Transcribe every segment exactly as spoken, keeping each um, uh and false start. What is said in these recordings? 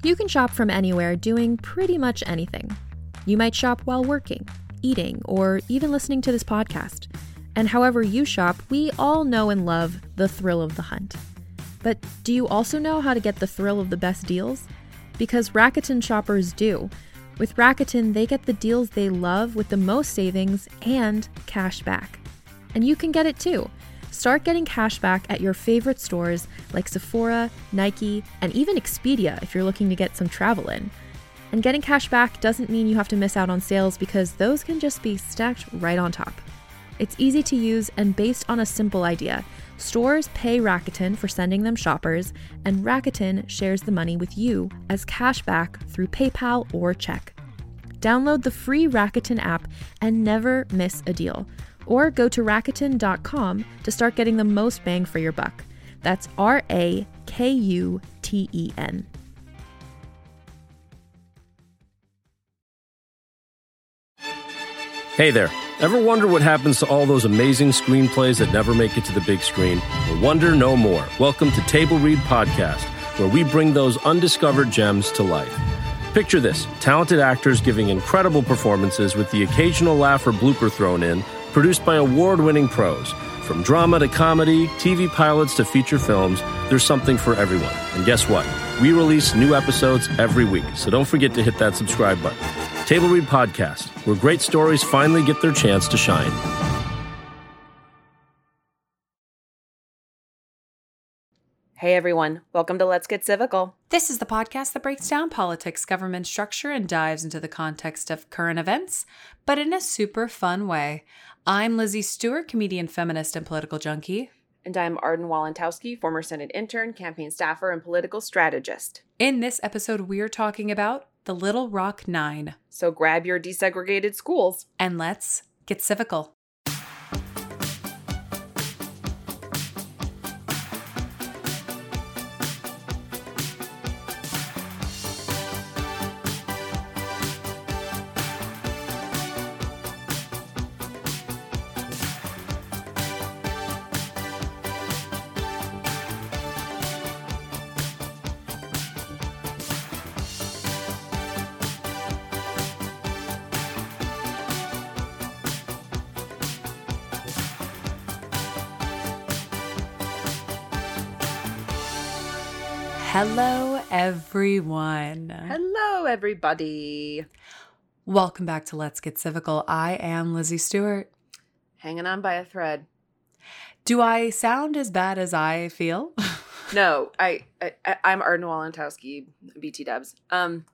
You can shop from anywhere doing pretty much anything. You might shop while working, eating, or even listening to this podcast. And however you shop, we all know and love the thrill of the hunt. But do you also know how to get the thrill of the best deals? Because Rakuten shoppers do. With Rakuten, they get the deals they love with the most savings and cash back. And you can get it too. Start getting cash back at your favorite stores like Sephora, Nike, and even Expedia if you're looking to get some travel in. And getting cash back doesn't mean you have to miss out on sales because those can just be stacked right on top. It's easy to use and based on a simple idea. Stores pay Rakuten for sending them shoppers, and Rakuten shares the money with you as cash back through PayPal or check. Download the free Rakuten app and never miss a deal. Or go to Rakuten dot com to start getting the most bang for your buck. That's R A K U T E N. Hey there. Ever wonder what happens to all those amazing screenplays that never make it to the big screen? Well, wonder no more. Welcome to Table Read Podcast, where we bring those undiscovered gems to life. Picture this, talented actors giving incredible performances with the occasional laugh or blooper thrown in, produced by award-winning pros. From drama to comedy, T V pilots to feature films, there's something for everyone. And guess what? We release new episodes every week, so don't forget to hit that subscribe button. Table Read Podcast, where great stories finally get their chance to shine. Hey everyone, welcome to Let's Get Civical. This is the podcast that breaks down politics, government structure, and dives into the context of current events, but in a super fun way. I'm Lizzie Stewart, comedian, feminist, and political junkie. And I'm Arden Walentowski, former Senate intern, campaign staffer, and political strategist. In this episode, we're talking about the Little Rock Nine. So grab your desegregated schools. And let's get civical. Hello, everyone. Hello, everybody. Welcome back to Let's Get Civical. I am Lizzie Stewart. Hanging on by a thread. Do I sound as bad as I feel? No, I, I I'm Arden Walentowski, B T Dubs. Um,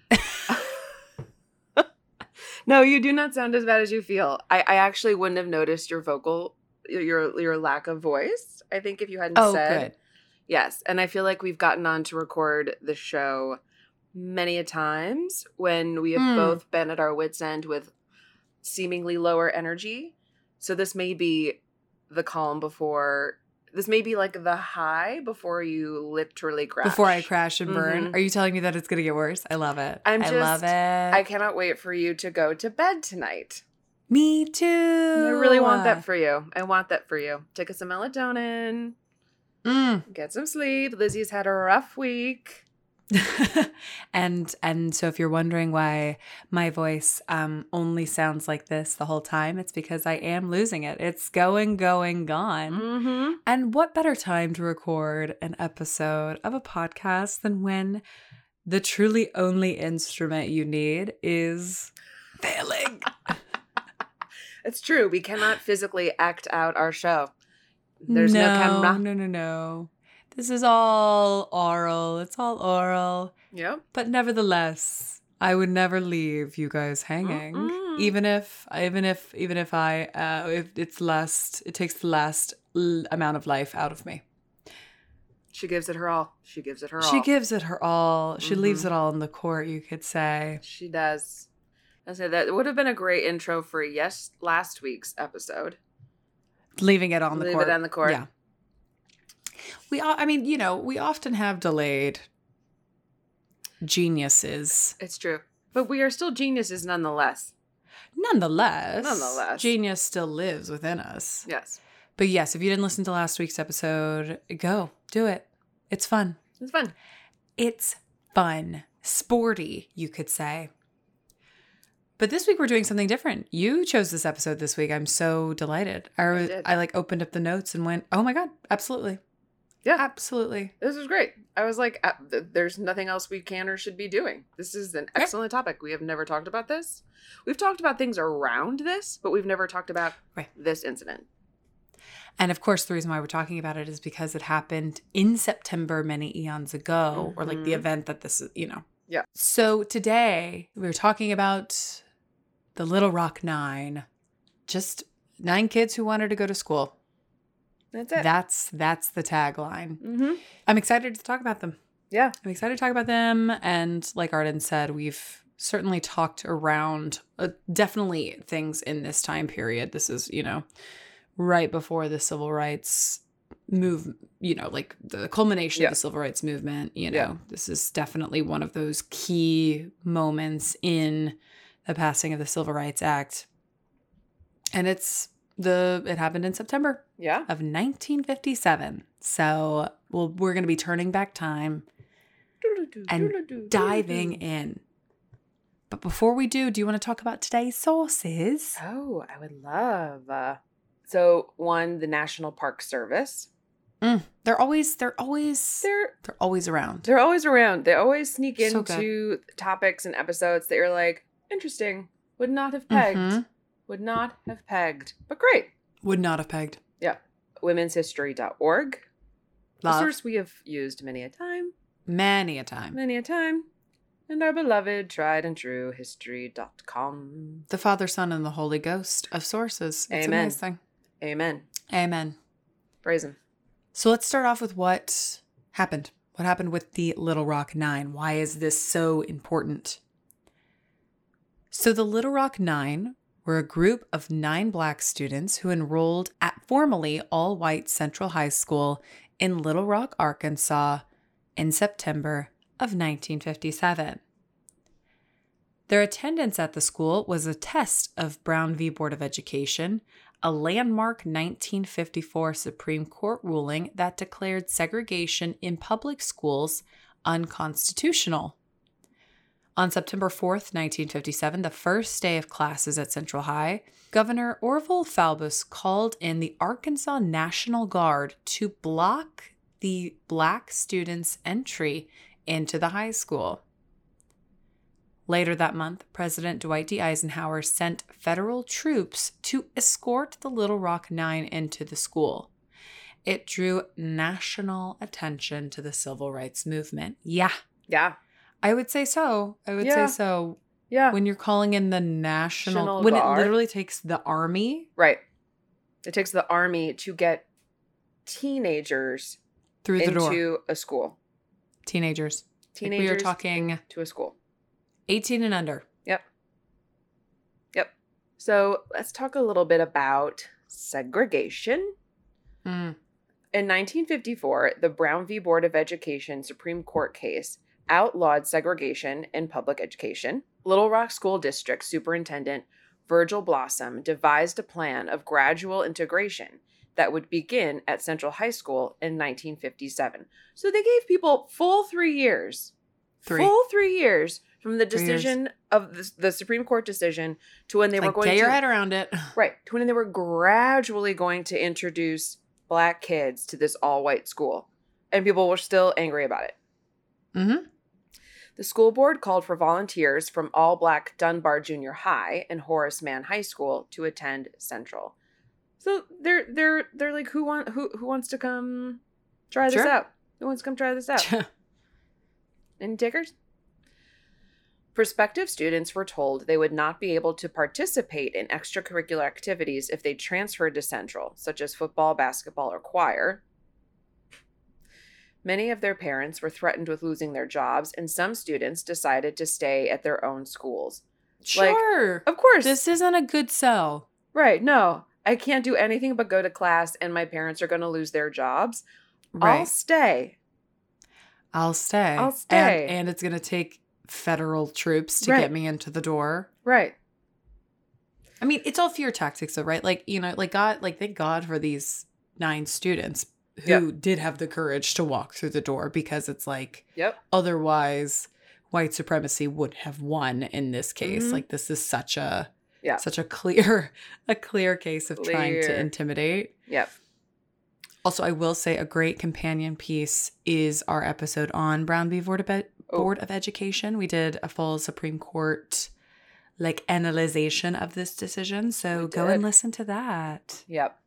no, you do not sound as bad as you feel. I, I actually wouldn't have noticed your vocal, your your lack of voice. I think if you hadn't oh, said. Good. Yes, and I feel like we've gotten on to record the show many a times when we have mm. both been at our wits' end with seemingly lower energy. So this may be the calm before, this may be like the high before you literally crash. Before I crash and burn. Mm-hmm. Are you telling me that it's going to get worse? I love it. I'm I just, love it. I cannot wait for you to go to bed tonight. Me too. I really want that for you. I want that for you. Take some melatonin. Mm. Get some sleep. Lizzie's had a rough week. and and so if you're wondering why my voice um, only sounds like this the whole time, it's because I am losing it. It's going, going, gone. Mm-hmm. And what better time to record an episode of a podcast than when the truly only instrument you need is failing? It's true. We cannot physically act out our show. There's no, no camera. No, no, no. This is all oral. It's all oral. Yep. But nevertheless, I would never leave you guys hanging, Mm-mm. even if, even if, even if I, uh, if it's last, it takes the last l- amount of life out of me. She gives it her all. She gives it her all. She gives it her all. She Mm-hmm. leaves it all in the court, you could say. She does. I said that would have been a great intro for yes last week's episode. Leaving it on the Leave court. it on the court. Yeah. We, I mean, you know, we often have delayed geniuses. It's true. But we are still geniuses nonetheless. Nonetheless. Nonetheless. Genius still lives within us. Yes. But yes, if you didn't listen to last week's episode, go. Do it. It's fun. It's fun. It's fun, sporty, you could say. But this week we're doing something different. You chose this episode this week. I'm so delighted. I, I, did. I like opened up the notes and went, oh my God, absolutely. Yeah. Absolutely. This was great. I was like, uh, th- there's nothing else we can or should be doing. This is an excellent yeah. topic. We have never talked about this. We've talked about things around this, but we've never talked about right. this incident. And of course, the reason why we're talking about it is because it happened in September many eons ago, mm-hmm. or like the event that this is, you know. Yeah. So today we were talking about the Little Rock Nine, just nine kids who wanted to go to school. That's it. That's that's the tagline. Mm-hmm. I'm excited to talk about them. Yeah. I'm excited to talk about them. And like Arden said, we've certainly talked around uh, definitely things in this time period. This is, you know, right before the civil rights move, you know, like the culmination yeah. of the civil rights movement. You know, yeah. this is definitely one of those key moments in the passing of the Civil Rights Act. And it's the, it happened in September yeah. of nineteen fifty-seven. So we'll, we're going to be turning back time and diving in. But before we do, do you want to talk about today's sources? Oh, I would love. Uh, so one, the National Park Service. Mm, they're always, they're always, they're, they're always around. They're always around. They always sneak So into topics and episodes that you're like, interesting. Would not have pegged. Mm-hmm. Would not have pegged. But great. Would not have pegged. Yeah. women's history dot org. Love. A source we have used many a time. Many a time. Many a time. And our beloved, tried and true history dot com. The Father, Son, and the Holy Ghost of sources. It's Amen. amazing. Amen. Amen. Praise him. So let's start off with what happened. What happened with the Little Rock Nine? Why is this so important? So the Little Rock Nine were a group of nine Black students who enrolled at formerly all-white Central High School in Little Rock, Arkansas in September of nineteen fifty-seven. Their attendance at the school was a test of Brown v. Board of Education, a landmark nineteen fifty-four Supreme Court ruling that declared segregation in public schools unconstitutional. On September fourth, nineteen fifty-seven, the first day of classes at Central High, Governor Orville Faubus called in the Arkansas National Guard to block the Black students' entry into the high school. Later that month, President Dwight D. Eisenhower sent federal troops to escort the Little Rock Nine into the school. It drew national attention to the civil rights movement. Yeah. Yeah. I would say so. I would Yeah. say so. Yeah. When you're calling in the national, National when Guard. it literally takes the army Right. It takes the army to get teenagers through the into door. a school. Teenagers. Teenagers we are talking to a school. eighteen and under. Yep. Yep. So let's talk a little bit about segregation. Mm. In nineteen fifty-four, the Brown v. Board of Education Supreme Court case outlawed segregation in public education. Little Rock School District Superintendent Virgil Blossom devised a plan of gradual integration that would begin at Central High School in nineteen fifty-seven. So they gave people full three years. Three. Full three years from the Three decision years. of the, the Supreme Court decision to when they were Like, going get to... your head around it. Right. To when they were gradually going to introduce Black kids to this all-white school. And people were still angry about it. Mm-hmm. The school board called for volunteers from all-Black Dunbar Junior High and Horace Mann High School to attend Central. So they're they're they're like, who want who who wants to come try this Sure. out? Who wants to come try this out? Any takers? Prospective students were told they would not be able to participate in extracurricular activities if they transferred to Central, such as football, basketball, or choir. Many of their parents were threatened with losing their jobs, and some students decided to stay at their own schools. Sure. Of course. This isn't a good sell. Right. No, I can't do anything but go to class, and my parents are going to lose their jobs. Right. I'll stay. I'll stay. I'll stay. And, and it's going to take federal troops to Right. get me into the door. Right. I mean, it's all fear tactics though, right? Like, you know, like God, like thank God for these nine students. who Yep. did have the courage to walk through the door, because it's like, Yep. otherwise white supremacy would have won in this case. Mhm. Like, this is such a Yeah. such a clear a clear case of trying to Clear. intimidate. Yep. Also, I will say a great companion piece is our episode on Brown v. Board of, Ed- Oh. Board of Education. We did a full Supreme Court like analyzation of this decision, so We go did. and listen to that. Yep.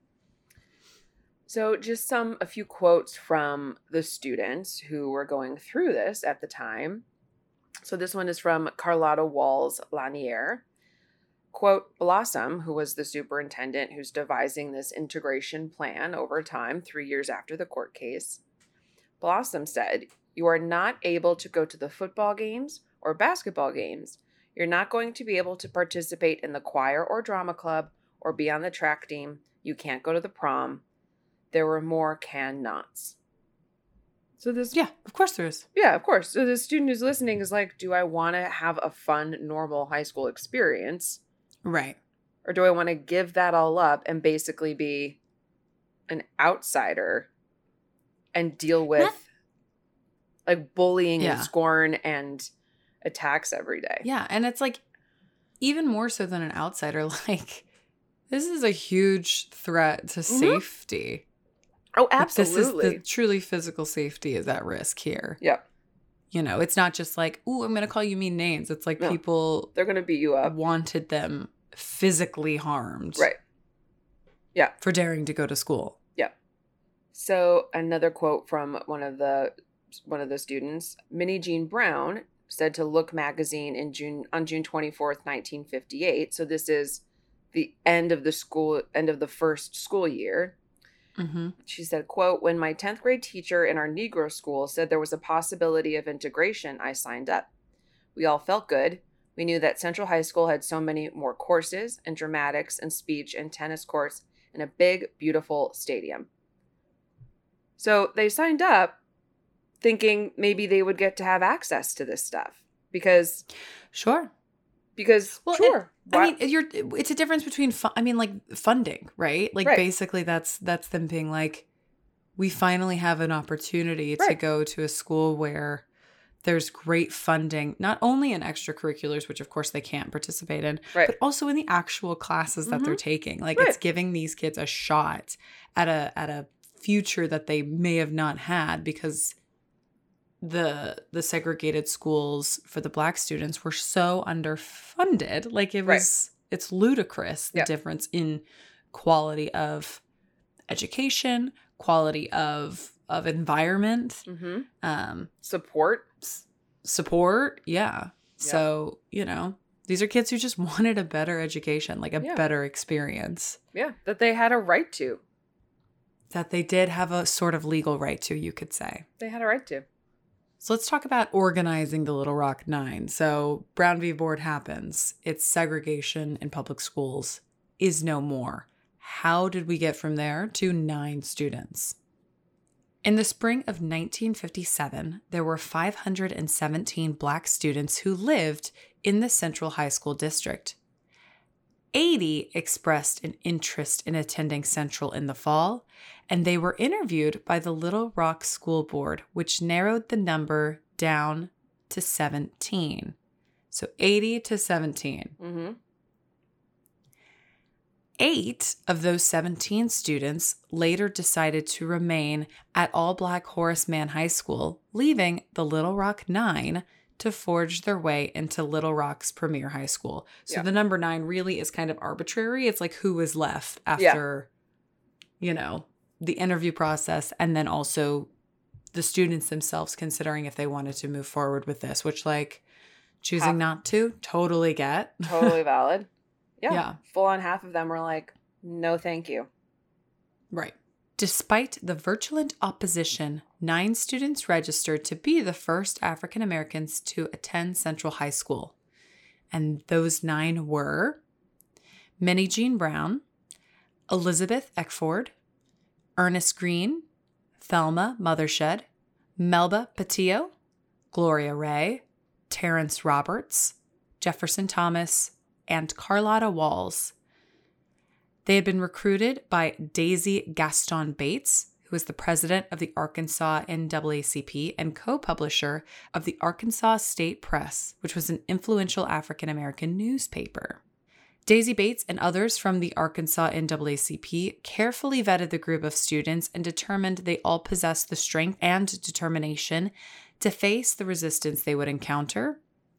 So just some, a few quotes from the students who were going through this at the time. So this one is from Carlotta Walls Lanier. Quote, Blossom, who was the superintendent who's devising this integration plan over time, three years after the court case, Blossom said, you are not able to go to the football games or basketball games. You're not going to be able to participate in the choir or drama club or be on the track team. You can't go to the prom. There were more can nots. So this, Yeah, of course there is. yeah, of course. So the student who's listening is like, do I want to have a fun, normal high school experience? Right. Or do I want to give that all up and basically be an outsider and deal with Not- like bullying Yeah. and scorn and attacks every day? Yeah, and it's like, even more so than an outsider, like, this is a huge threat to Mhm. safety. Oh, Like, this absolutely. is the truly physical safety is at risk here. Yeah. You know, it's not just like, ooh, I'm going to call you mean names. It's like No. people They're going to beat you up. wanted them physically harmed. Right. Yeah. For daring to go to school. So another quote from one of the one of the students, Minnie Jean Brown, said to Look magazine in June on June twenty-fourth, nineteen fifty-eight. So this is the end of the school end of the first school year. Mm-hmm. She said, quote, when my tenth grade teacher in our Negro school said there was a possibility of integration, I signed up. We all felt good. We knew that Central High School had so many more courses and dramatics and speech and tennis courts and a big, beautiful stadium. So they signed up thinking maybe they would get to have access to this stuff because, Sure. because Well, sure. I why- mean, you're. It's a difference between. Fu- I mean, like funding, right? Like Right. basically, that's that's them being like, we finally have an opportunity to Right. go to a school where there's great funding, not only in extracurriculars, which of course they can't participate in, Right. but also in the actual classes that they're taking. Like Right. it's giving these kids a shot at a at a future that they may have not had because the the segregated schools for the Black students were so underfunded. Like it Right. was it's ludicrous the Yeah. difference in quality of education, quality of of environment, Mhm. um Support. s- support. Yeah. So, you know, these are kids who just wanted a better education, like a Yeah. better experience Yeah. That they had a right to. that they did have a sort of legal right to, you could say. They had a right to. So let's talk about organizing the Little Rock Nine. So Brown v. Board happens. It's segregation in public schools is no more. How did we get from there to nine students? In the spring of nineteen fifty-seven, there were five hundred seventeen Black students who lived in the Central High School District. eighty expressed an interest in attending Central in the fall, and they were interviewed by the Little Rock School Board, which narrowed the number down to seventeen. So eighty to seventeen. Mm-hmm. Eight of those seventeen students later decided to remain at all-Black Horace Mann High School, leaving the Little Rock Nine to forge their way into Little Rock's premier high school. So Yeah. the number nine really is kind of arbitrary. It's like who was left after, you know, the interview process, and then also the students themselves considering if they wanted to move forward with this, which like choosing Half- not to, totally get. Totally valid. Yeah. Yeah. Full on half of them were like, no, thank you. Right. Despite the virulent opposition, nine students registered to be the first African Americans to attend Central High School. And those nine were Minnie Jean Brown, Elizabeth Eckford, Ernest Green, Thelma Mothershed, Melba Patillo, Gloria Ray, Terrence Roberts, Jefferson Thomas, and Carlotta Walls. They had been recruited by Daisy Gaston Bates, who who was the president of the Arkansas N double A C P and co-publisher of the Arkansas State Press, which was an influential African-American newspaper. Daisy Bates and others from the Arkansas N double A C P carefully vetted the group of students and determined they all possessed the strength and determination to face the resistance they would encounter.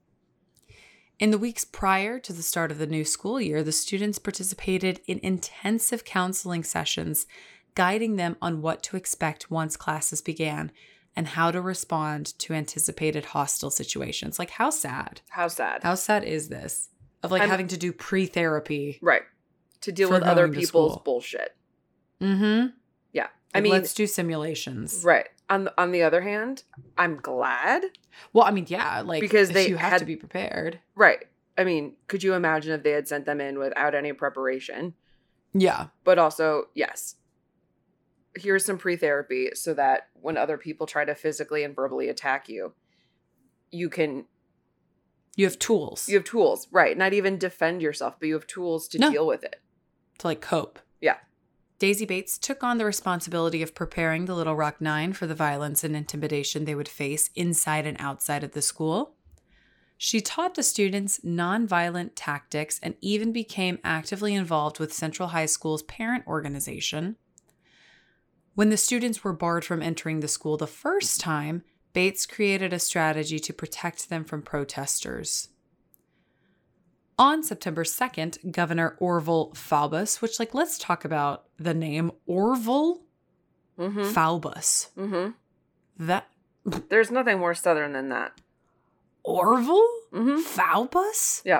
In the weeks prior to the start of the new school year, the students participated in intensive counseling sessions, guiding them on what to expect once classes began and how to respond to anticipated hostile situations. Like, how sad? How sad? How sad is this? Of like I'm, having to do pre-therapy. Right. To deal for with other going to people's school. bullshit. Mm-hmm. Yeah. I Like, mean, let's do simulations. right. On the, on the other hand, I'm glad. Well, I mean, yeah, like Because they you have had- to be prepared. Right. I mean, could you imagine if they had sent them in without any preparation? Yeah. But also, yes, here's some pre-therapy so that when other people try to physically and verbally attack you, you can... You have tools You have tools, right? Not even defend yourself, but you have tools to No. deal with it. to like cope. Yeah. Daisy Bates took on the responsibility of preparing the Little Rock Nine for the violence and intimidation they would face inside and outside of the school. She taught the students nonviolent tactics and even became actively involved with Central High School's parent organization. When the students were barred from entering the school the first time, Bates created a strategy to protect them from protesters. On September second, Governor Orville Faubus, which, like, let's talk about the name Orville Mm-hmm. Faubus. Mm-hmm. That There's nothing more Southern than that. Orville Mm-hmm. Faubus? Yeah.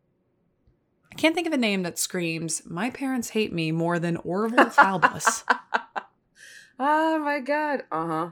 I can't think of a name that screams, my parents hate me more than Orville Faubus. Oh, my God. Uh-huh.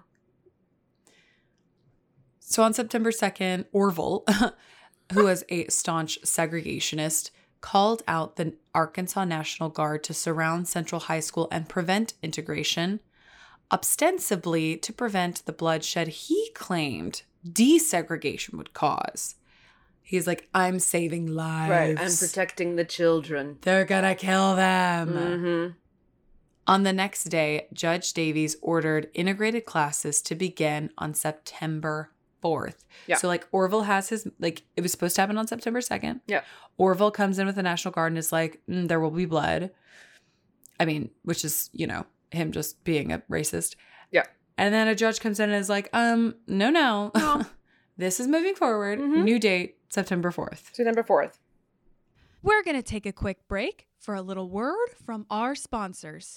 So on September second, Orville, who was a staunch segregationist, called out the Arkansas National Guard to surround Central High School and prevent integration, ostensibly to prevent the bloodshed he claimed desegregation would cause. He's like, I'm saving lives. Right. I'm protecting the children. They're gonna kill them. Mm-hmm. On the next day, Judge Davies ordered integrated classes to begin on September fourth. Yeah. So, like, Orville has his, like, it was supposed to happen on September second. Yeah. Orville comes in with the National Guard and is like, mm, there will be blood. I mean, which is, you know, him just being a racist. Yeah. And then a judge comes in and is like, um, no, no. No. This is moving forward. Mhm. New date, September fourth. September fourth. We're going to take a quick break for a little word from our sponsors.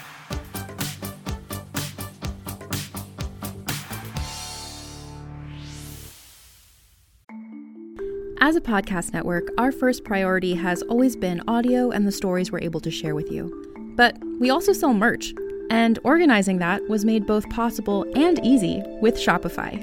As a podcast network, our first priority has always been audio and the stories we're able to share with you. But we also sell merch, and organizing that was made both possible and easy with Shopify.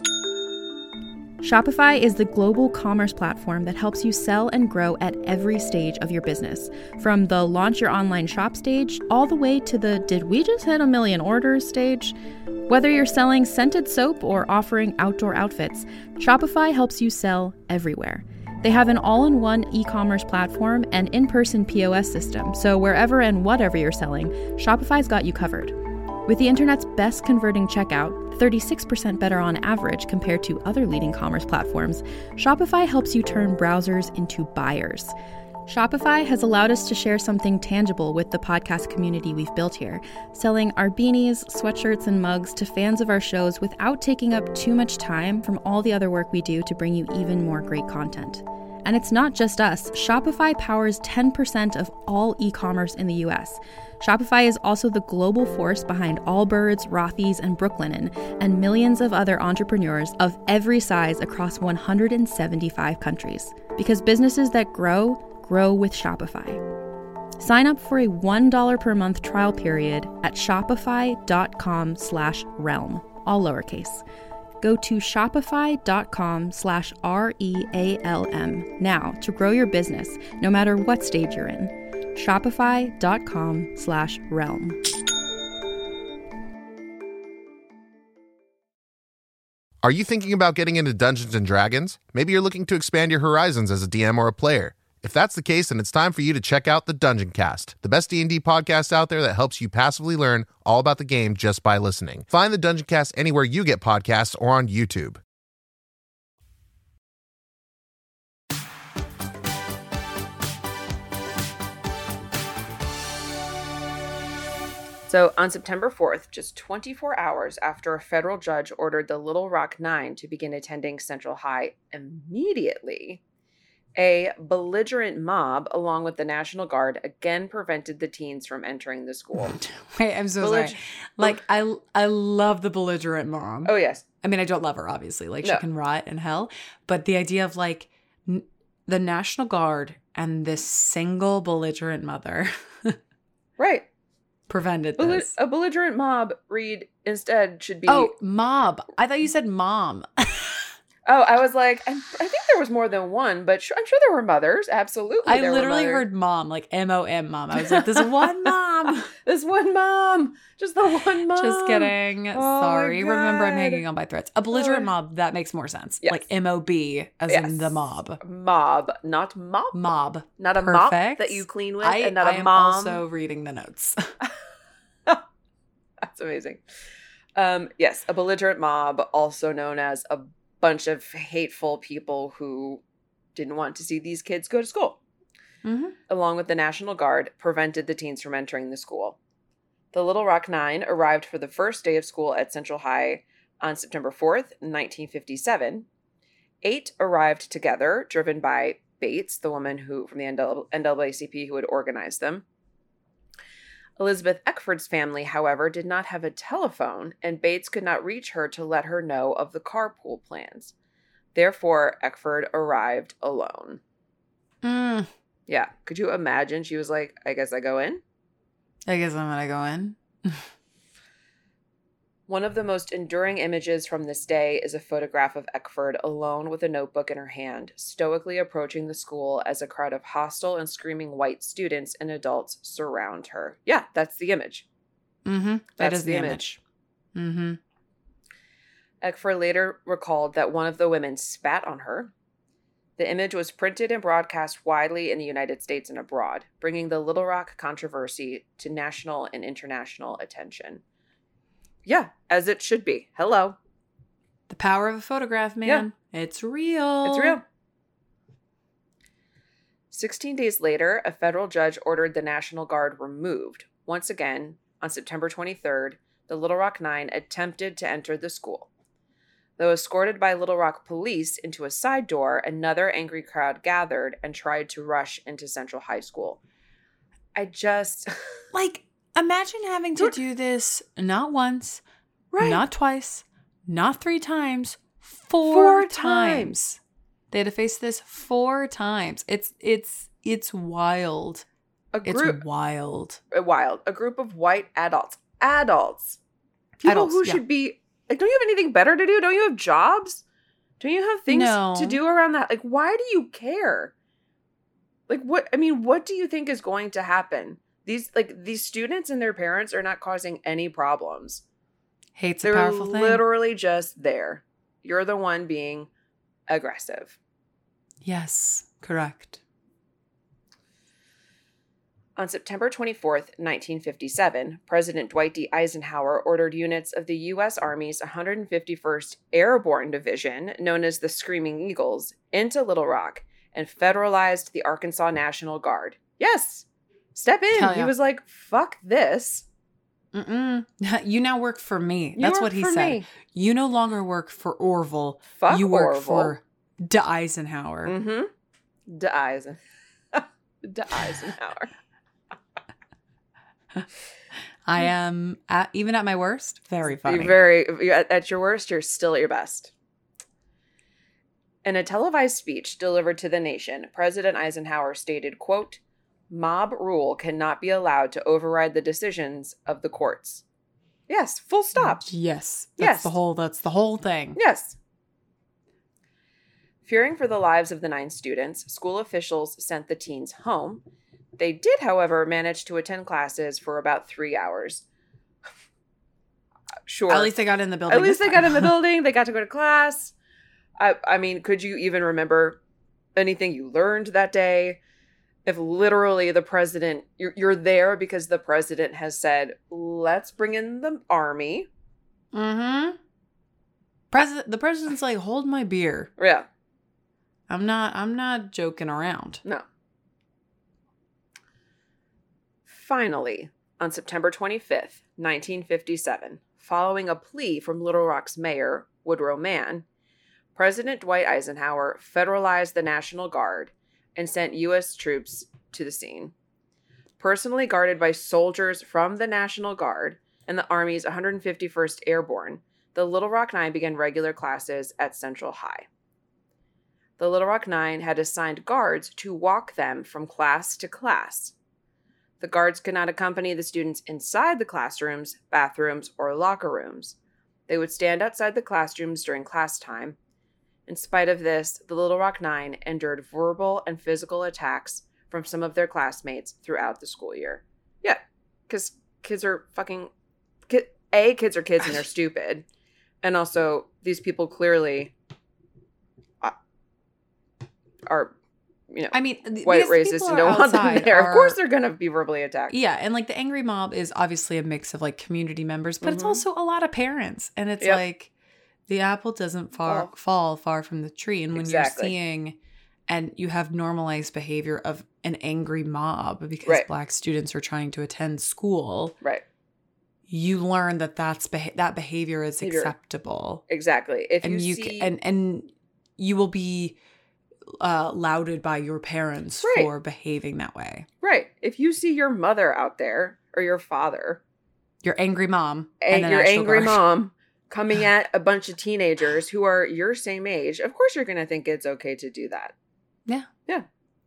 Shopify is the global commerce platform that helps you sell and grow at every stage of your business, from the launch your online shop stage all the way to the did we just hit a million orders stage. Whether you're selling scented soap or offering outdoor outfits, Shopify helps you sell everywhere. They have an all-in-one e-commerce platform and in-person P O S system, so wherever and whatever you're selling, Shopify's got you covered. With the internet's best converting checkout, thirty-six percent better on average compared to other leading commerce platforms, Shopify helps you turn browsers into buyers. Shopify has allowed us to share something tangible with the podcast community we've built here, selling our beanies, sweatshirts, and mugs to fans of our shows without taking up too much time from all the other work we do to bring you even more great content. And it's not just us. Shopify powers ten percent of all e-commerce in the U S. Shopify is also the global force behind Allbirds, Rothy's, and Brooklinen, and millions of other entrepreneurs of every size across one hundred seventy-five countries. Because businesses that grow, grow with Shopify. Sign up for a one dollar per month trial period at shopify.com slash realm, all lowercase. Go to shopify.com slash R-E-A-L-M now to grow your business, no matter what stage you're in. Shopify.com slash realm. Are you thinking about getting into Dungeons and Dragons? Maybe you're looking to expand your horizons as a D M or a player. If that's the case, then it's time for you to check out the Dungeon Cast, the best D and D podcast out there that helps you passively learn all about the game just by listening. Find the Dungeon Cast anywhere you get podcasts or on YouTube. So on September fourth, just twenty-four hours after a federal judge ordered the Little Rock Nine to begin attending Central High immediately, a belligerent mob, along with the National Guard, again prevented the teens from entering the school. Wait, I'm so Bellig- sorry. Like, I I love the belligerent mom. Oh, yes. I mean, I don't love her, obviously. Like, No. she can rot in hell. But the idea of, like, n- the National Guard and this single belligerent mother Right. prevented Belli- this. a belligerent mob, read, instead should be... Oh, mob. I thought you said mom. Oh, I was like, I'm, I think there was more than one, but sh- I'm sure there were mothers. Absolutely. I there were literally mothers. heard mom, like M O M mom. I was like, this one mom. This one mom. Just the one mom. Just kidding. Oh my Sorry. Remember, I'm God. hanging on by threads. A belligerent Oh. mob, that makes more sense. Yes. Like M O B, as Yes. in the mob. Mob, not mop. Mob. Not a mop Perfect. that you clean with, I, and not I a am mom. also reading the notes. That's amazing. Um, yes, a belligerent mob, also known as a bunch of hateful people who didn't want to see these kids go to school, Mm-hmm. along with the National Guard, prevented the teens from entering the school. The Little Rock Nine arrived for the first day of school at Central High on September fourth, nineteen fifty-seven. Eight arrived together, driven by Bates, the woman who from the N double A C P who had organized them. Elizabeth Eckford's family, however, did not have a telephone, and Bates could not reach her to let her know of the carpool plans. Therefore, Eckford arrived alone. Mm. Yeah, could you imagine? She was like, I guess I go in? I guess I'm gonna go in. One of the most enduring images from this day is a photograph of Eckford alone with a notebook in her hand, stoically approaching the school as a crowd of hostile and screaming white students and adults surround her. Yeah, that's the image. Mm-hmm. That That's is the the image. image. Mm-hmm. Eckford later recalled that one of the women spat on her. The image was printed and broadcast widely in the United States and abroad, bringing the Little Rock controversy to national and international attention. Yeah, as it should be. Hello. The power of a photograph, man. It's real. It's real. Sixteen days later, a federal judge ordered the National Guard removed. Once again, on September twenty-third, the Little Rock Nine attempted to enter the school. Though escorted by Little Rock police into a side door, another angry crowd gathered and tried to rush into Central High School. I just... Like, imagine having to do this not once, Right. not twice, not three times, four, Four times. times. They had to face this four times. It's it's it's wild. A It's group... wild. wild. A group of white adults. Adults. People Adults, who yeah. should be... Like, don't you have anything better to do? Don't you have jobs? Don't you have things No. to do around that? Like, why do you care? Like, what? I mean, what do you think is going to happen? These, like, these students and their parents are not causing any problems. Hate's a They're powerful thing. literally just there. You're the one being aggressive. Yes, correct. On September twenty-fourth, nineteen fifty-seven, President Dwight D. Eisenhower ordered units of the U S Army's one hundred fifty-first Airborne Division, known as the Screaming Eagles, into Little Rock and federalized the Arkansas National Guard. Yes! Step in. Hell He yeah. was like, fuck this. Mm-mm. You now work for me. You That's work what he for said. me. You no longer work for Orville. Fuck you work Orville. for De Eisenhower. Mm-hmm. De Eisen. De Eisenhower. I am, at, even at my worst, very funny. You're very you're at, at your worst, you're still at your best. In a televised speech delivered to the nation, President Eisenhower stated, quote, "Mob rule cannot be allowed to override the decisions of the courts." Yes, full stop. Yes. That's Yes. the whole, that's the whole thing. Yes. Fearing for the lives of the nine students, school officials sent the teens home. They did, however, manage to attend classes for about three hours. Sure. At least they got in the building. At least this they got in time. the building. They got to go to class. I, I mean, could you even remember anything you learned that day? If literally the president, you're, you're there because the president has said, let's bring in the army. Mm-hmm. President, the president's like, hold my beer. Yeah. I'm not, I'm not joking around. No. Finally, on September twenty-fifth, nineteen fifty-seven, following a plea from Little Rock's mayor, Woodrow Mann, President Dwight Eisenhower federalized the National Guard and sent U S troops to the scene. Personally guarded by soldiers from the National Guard and the Army's one hundred fifty-first Airborne, the Little Rock Nine began regular classes at Central High. The Little Rock Nine had assigned guards to walk them from class to class. The guards could not accompany the students inside the classrooms, bathrooms, or locker rooms. They would stand outside the classrooms during class time. In spite of this, the Little Rock Nine endured verbal and physical attacks from some of their classmates throughout the school year. Yeah, because kids are fucking... Kid, A, kids are kids and they're stupid. And also, these people clearly are, you know, I mean, white racist and don't want them there. Are, of course they're going to be verbally attacked. Yeah, and like the angry mob is obviously a mix of like community members, but mm-hmm. it's also a lot of parents. And it's yep. like... The apple doesn't far, oh. fall far from the tree. And when exactly. you're seeing and you have normalized behavior of an angry mob because right. Black students are trying to attend school, right? You learn that that's beha- that behavior is behavior. acceptable. Exactly. If and you, you see... c- and and you will be uh, lauded by your parents right. for behaving that way. Right. If you see your mother out there or your father, your angry mom, and, and your angry guard. mom. Coming at a bunch of teenagers who are your same age, of course you're going to think it's okay to do that. Yeah. Yeah.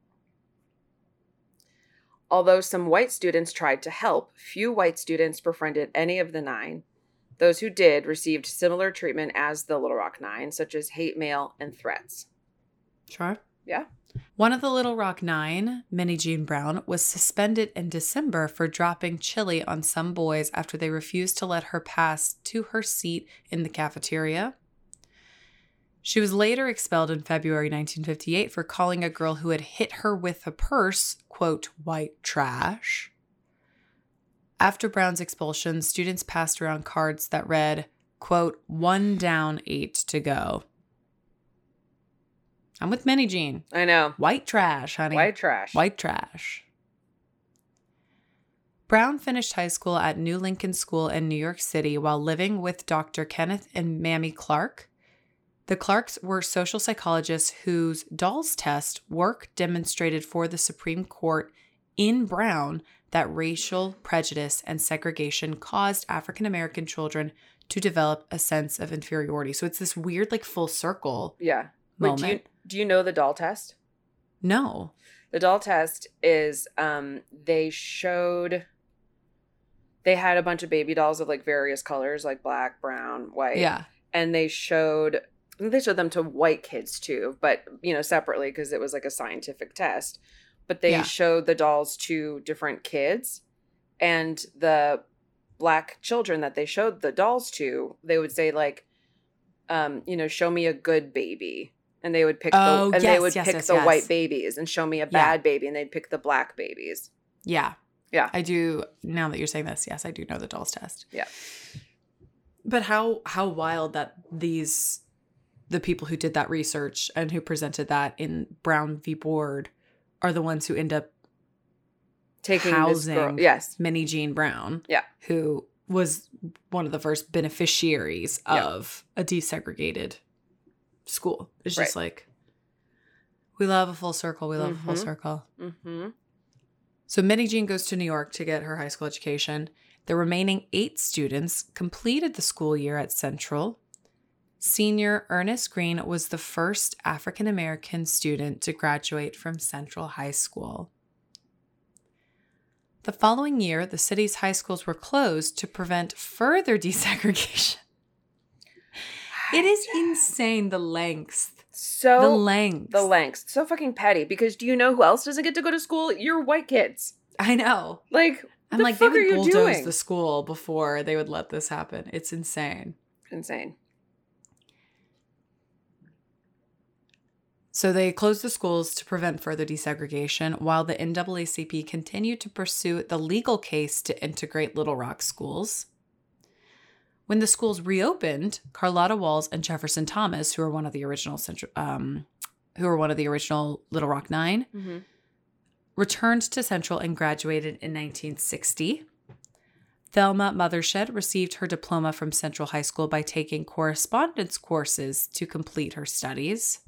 Although some white students tried to help, few white students befriended any of the nine. Those who did received similar treatment as the Little Rock Nine, such as hate mail and threats. Sure. Yeah. One of the Little Rock Nine, Minnie Jean Brown, was suspended in December for dropping chili on some boys after they refused to let her pass to her seat in the cafeteria. She was later expelled in February nineteen fifty-eight for calling a girl who had hit her with a purse, quote, white trash. After Brown's expulsion, students passed around cards that read, quote, one down, eight to go. I'm with Minnie Jean. I know. White trash, honey. White trash. White trash. Brown finished high school at New Lincoln School in New York City while living with Doctor Kenneth and Mamie Clark. The Clarks were social psychologists whose Doll's test work demonstrated for the Supreme Court in Brown that racial prejudice and segregation caused African American children to develop a sense of inferiority. So it's this weird, like, full circle yeah. moment. Wait, do you, do you know the doll test? No. The doll test is um, they showed, they had a bunch of baby dolls of like various colors, like black, brown, white. Yeah. And they showed, they showed them to white kids too, but, you know, separately because it was like a scientific test. But they yeah. showed the dolls to different kids, and the black children that they showed the dolls to, they would say like, um, you know, show me a good baby. And they would pick oh, the and yes, they would yes, pick yes, the yes. white babies and show me a bad yeah. baby, and they'd pick the black babies. Yeah. Yeah. I do, now that you're saying this, yes, I do know the Doll's test. Yeah. But how how wild that these, the people who did that research and who presented that in Brown v. Board are the ones who end up taking housing this girl. Yes. Minnie Jean Brown. Yeah. Who was one of the first beneficiaries of yeah. a desegregated school. It's just right. like, we love a full circle. We love mm-hmm. a full circle. Mm-hmm. So Minnie Jean goes to New York to get her high school education. The remaining eight students completed the school year at Central. Senior Ernest Green was the first African-American student to graduate from Central High School. The following year, the city's high schools were closed to prevent further desegregation. It is insane, the lengths. So the lengths. The lengths. So fucking petty. Because do you know who else doesn't get to go to school? Your white kids. I know. Like, I'm the like, fuck they are would you bulldoze doing? the school before they would let this happen. It's insane. Insane. So they closed the schools to prevent further desegregation, while the N double A C P continued to pursue the legal case to integrate Little Rock schools. When the schools reopened, Carlotta Walls and Jefferson Thomas, who are one of the original central, um, who are one of the original Little Rock Nine, mm-hmm. returned to Central and graduated in nineteen sixty. Thelma Mothershed received her diploma from Central High School by taking correspondence courses to complete her studies.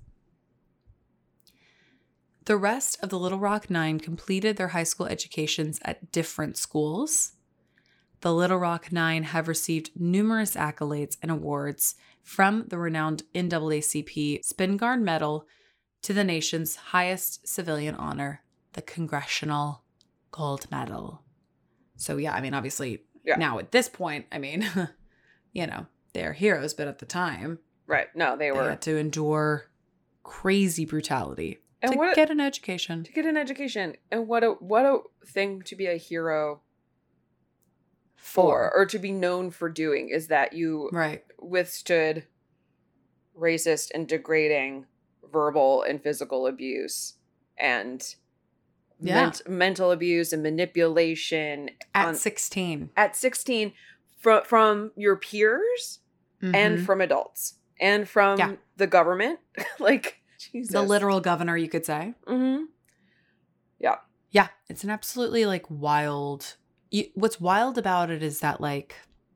The rest of the Little Rock Nine completed their high school educations at different schools. The Little Rock Nine have received numerous accolades and awards, from the renowned N double A C P Spingarn Medal to the nation's highest civilian honor, the Congressional Gold Medal. So yeah, I mean, obviously, yeah. Now at this point, I mean, you know, they're heroes, but at the time, right? No, they were they had to endure crazy brutality and to what a, get an education. To get an education, and what a what a thing to be a hero for, or to be known for doing, is that you right. withstood racist and degrading verbal and physical abuse and yeah. ment- mental abuse and manipulation at on, sixteen. At sixteen, from from your peers mm-hmm. and from adults and from yeah. the government, like Jesus. The literal governor, you could say. Mm-hmm. Yeah, yeah, it's an absolutely like wild. You, what's wild about it is that like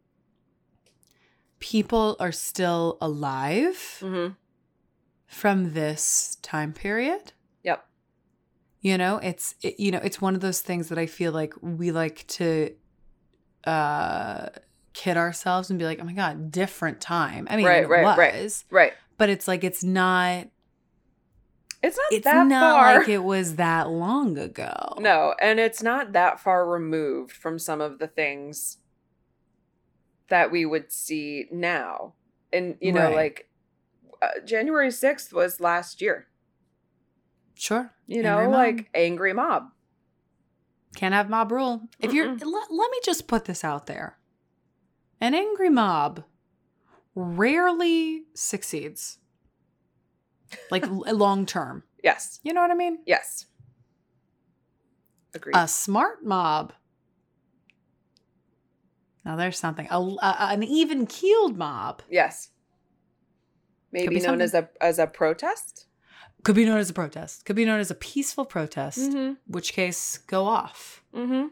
people are still alive mm-hmm. from this time period. Yep. You know, it's, it, you know, it's one of those things that I feel like we like to uh, kid ourselves and be like, oh my God, different time. I mean, right, it right, was, right, right. But it's like, it's not, it's not it's that not far. like it was that long ago. No, and it's not that far removed from some of the things that we would see now. And, you know, right. like uh, January sixth was last year. Sure. You know, angry like angry mob. Can't have mob rule. If Mm-mm. you're, let, let me just put this out there. An angry mob rarely succeeds. Like long term. Yes. You know what I mean? Yes. Agreed. A smart mob. Now there's something. A, a, an even keeled mob. Yes. Maybe known something. as a as a protest? Could be known as a protest. Could be known as a peaceful protest. Mm-hmm. Which case, go off. Mm-hmm.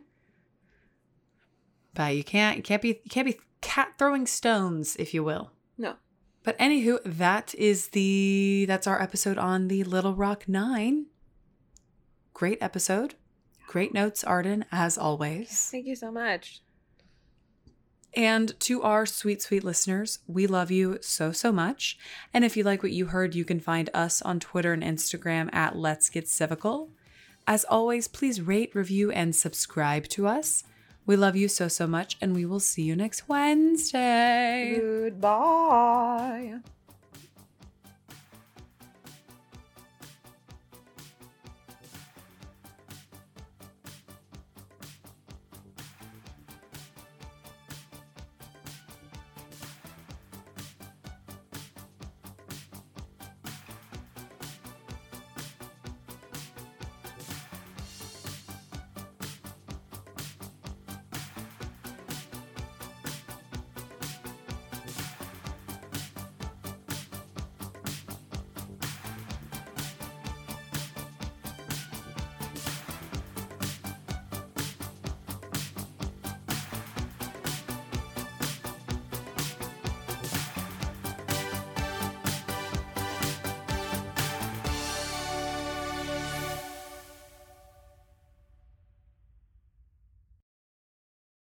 But you can't. You can't be. You can't be cat throwing stones, if you will. No. But anywho, that is the. That's our episode on the Little Rock Nine. Great episode. Great notes, Arden, as always. Thank you so much. And to our sweet, sweet listeners, we love you so, so much. And if you like what you heard, you can find us on Twitter and Instagram at Let's Get Civical. As always, please rate, review, and subscribe to us. We love you so, so much, and we will see you next Wednesday. Goodbye.